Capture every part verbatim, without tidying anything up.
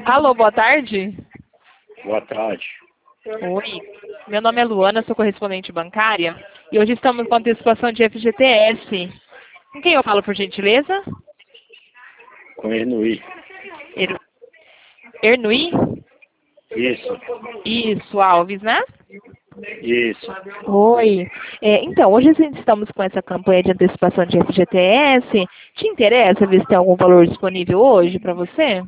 Alô, boa tarde. Boa tarde. Oi, meu nome é Luana, sou correspondente bancária e hoje estamos com antecipação de F G T S. Com quem eu falo, por gentileza? Com Ernuí. Er... Ernui? Isso, Isso, Alves, né? isso. Oi. É, então, hoje estamos com essa campanha de antecipação de F G T S. Te interessa ver se tem algum valor disponível hoje para você?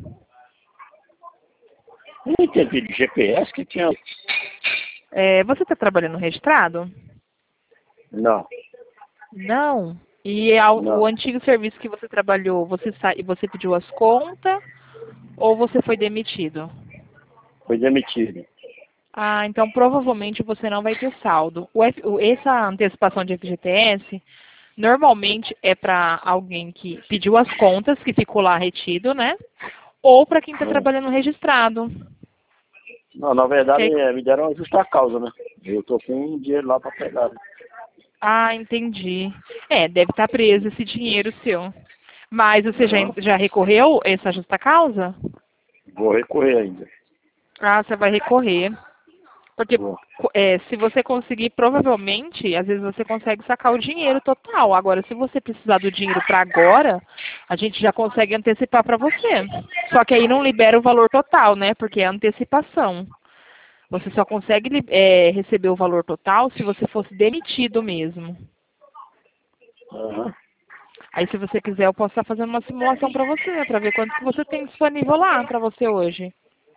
Não entendi de G P S que tinha. É, você está trabalhando registrado? Não, Não. E é o o não. antigo serviço que você trabalhou, você sa... e você pediu as contas ou você foi demitido? Foi demitido. Ah, então provavelmente você não vai ter saldo. O F... o- Essa antecipação de F G T S normalmente é para alguém que pediu as contas, que ficou lá retido, né? Ou para quem está Não, trabalhando registrado. não, na Que verdade aí- é, me deram uma justa causa, né? Eu tô com dinheiro lá pra pegar. Né? Ah, entendi. É, deve estar preso esse dinheiro seu. Mas você já, Aham. já recorreu a essa justa causa? Vou recorrer ainda. Ah, você vai recorrer. Porque Vou. é, se você conseguir, provavelmente, às vezes você consegue sacar o dinheiro total. Agora, se você precisar do dinheiro para agora, a gente já consegue antecipar para você. Só que aí não libera o valor total, né? Porque é antecipação. Você só consegue li- é, receber o valor total se você fosse demitido mesmo. Aham. Aí, se você quiser, eu posso estar fazendo uma simulação para você, para ver quanto que você tem disponível lá para você hoje.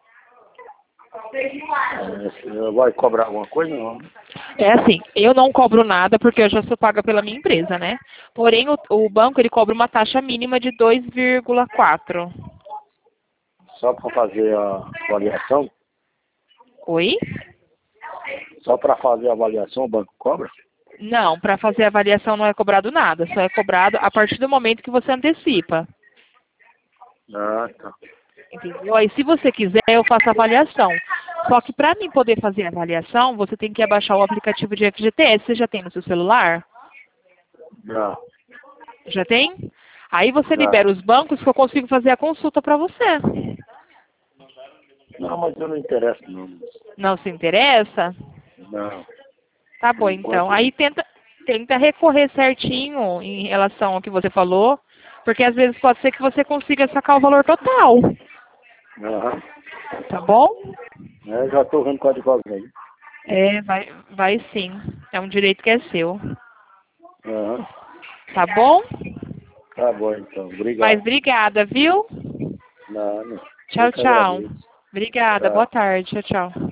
É, você vai cobrar alguma coisa? Não. É assim, eu não cobro nada porque eu já sou paga pela minha empresa, né? Porém, o, o banco ele cobra uma taxa mínima de dois vírgula quatro. Só pra fazer a avaliação? Oi? Só pra fazer a avaliação o banco cobra? Não, para fazer a avaliação não é cobrado nada, só é cobrado a partir do momento que você antecipa. Ah, tá. Entendeu? Aí, se você quiser, eu faço a avaliação. Só que para mim poder fazer a avaliação, você tem que abaixar o aplicativo de F G T S. Você já tem no seu celular? Já, Já tem? Aí você já. libera os bancos que eu consigo fazer a consulta para você. Não, mas eu não interesso não. Não se interessa? Não, Tá por bom, então. enquanto não. Aí tenta, tenta recorrer certinho em relação ao que você falou, porque às vezes pode ser que você consiga sacar o valor total. Aham. Tá bom? É, já estou vendo com a advogado aí. É, vai, vai sim. É um direito que é seu. Aham. Tá bom? Tá bom, então. Mas Obrigado. obrigada, viu? Não, não. Eu Tchau, que tchau. agradeço. Obrigada. Boa Tá. tarde. Tchau, tchau.